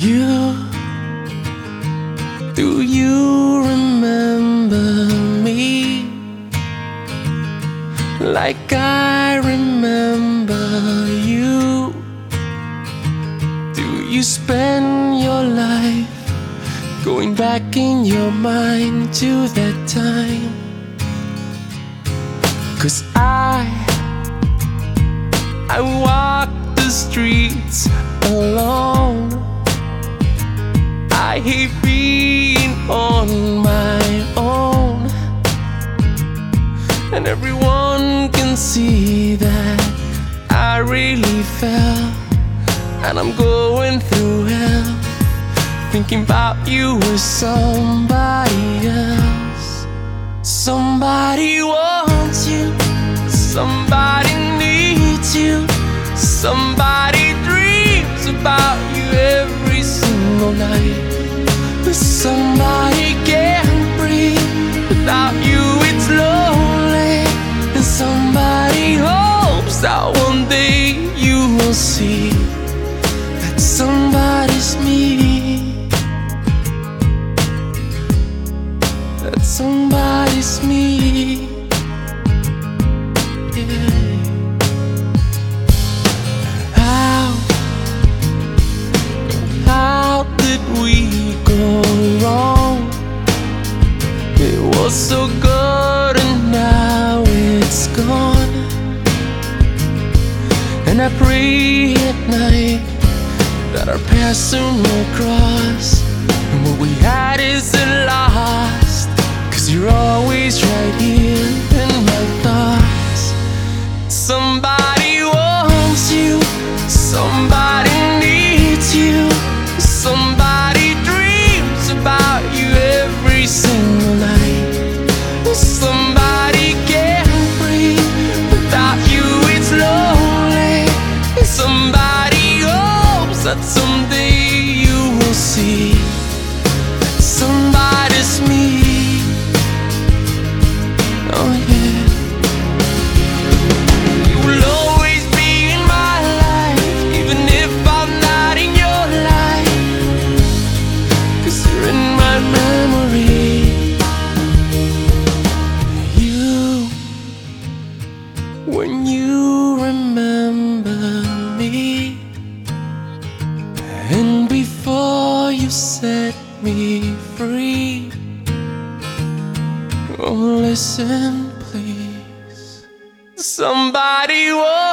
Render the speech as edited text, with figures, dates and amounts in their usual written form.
You, do you remember me like I remember you? Do you spend your life going back in your mind to that time? 'Cause I walk the streets alone. I hate being on my own, and everyone can see that I really fell, and I'm going through hell, thinking about you with somebody else. Somebody wants you, somebody needs you, somebody dreams about you every single night. Somebody can't breathe without you, it's lonely. And somebody hopes that one day you will see that somebody's me, that somebody's me. Yeah. How did we go wrong? It was so good and now it's gone. And I pray at night that our paths soon will cross, and what we had isn't lost, 'cause you're always right here in my thoughts. Somebody wants you, somebody needs you, somebody dreams about you every single night. Somebody can't breathe without you, it's lonely. Somebody hopes that someday you will see that somebody's me. Oh yeah. You will always be in my life, even if I'm not in your life, 'cause you're in my memory. You, when you remember me, and before you set me free, oh listen please. Somebody